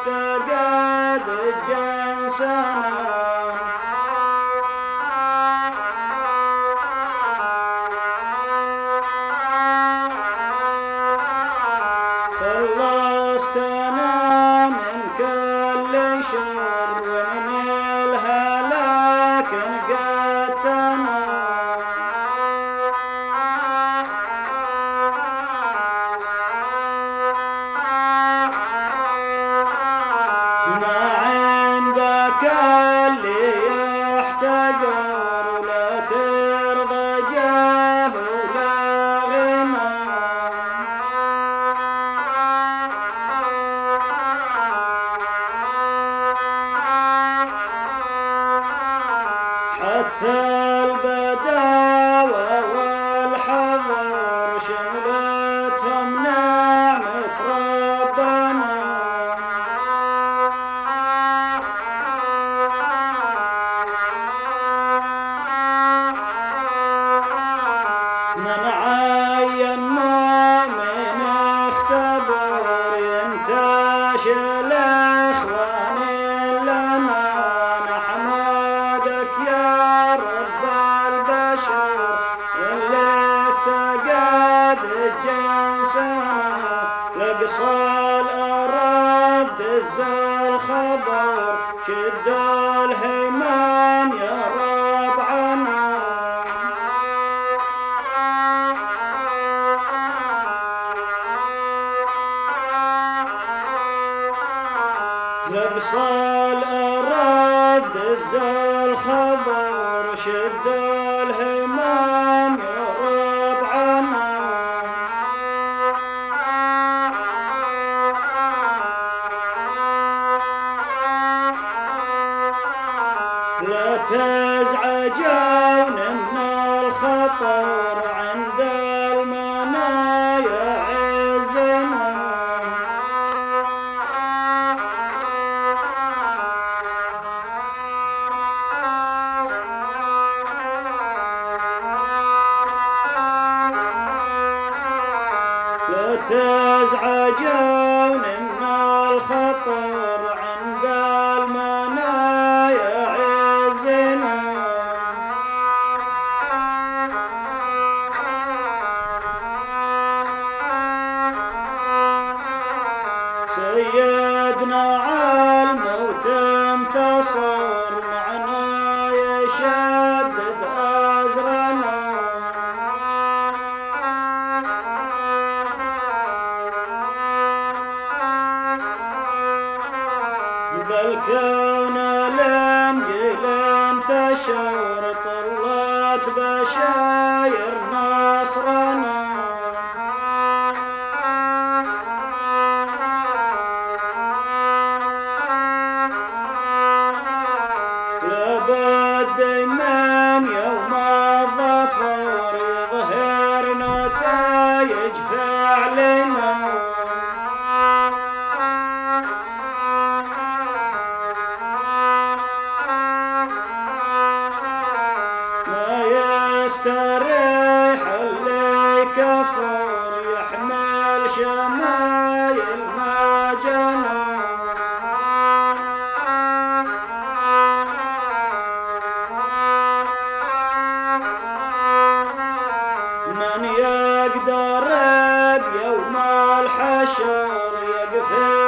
افتقد جنسنا خلصتنا من كل شر ومن الهلاك نقدتنا ما عندك اللي يحتقر ولا ترضى جاه ولا غنى حتى البداوة والحضر شملتهم نعمة ربنا من عين ما من اختبر ينتشل اخوان لنا نحمدك يا رب البشر اللي افتقد جنسنا لقصى الارض دز الخبر شد الهمام يا ربعنا لقصى الأرض دز الخبر شد الهمام يا ربعنا لا تزعجون من الخطر عند المنايا عزنا تزعجون من الخطر عند المنايا عزنا سيدنا عالموت انتصر معنا يشدد أزرنا بالكون الانجيل انتشر طلت بشاير نصرنا لابد من يوم الظفر يظهر نتائج فعلنا يستريح اللي كفر يحمل شمايل ما جنى من يقدر بيوم الحشر يقفل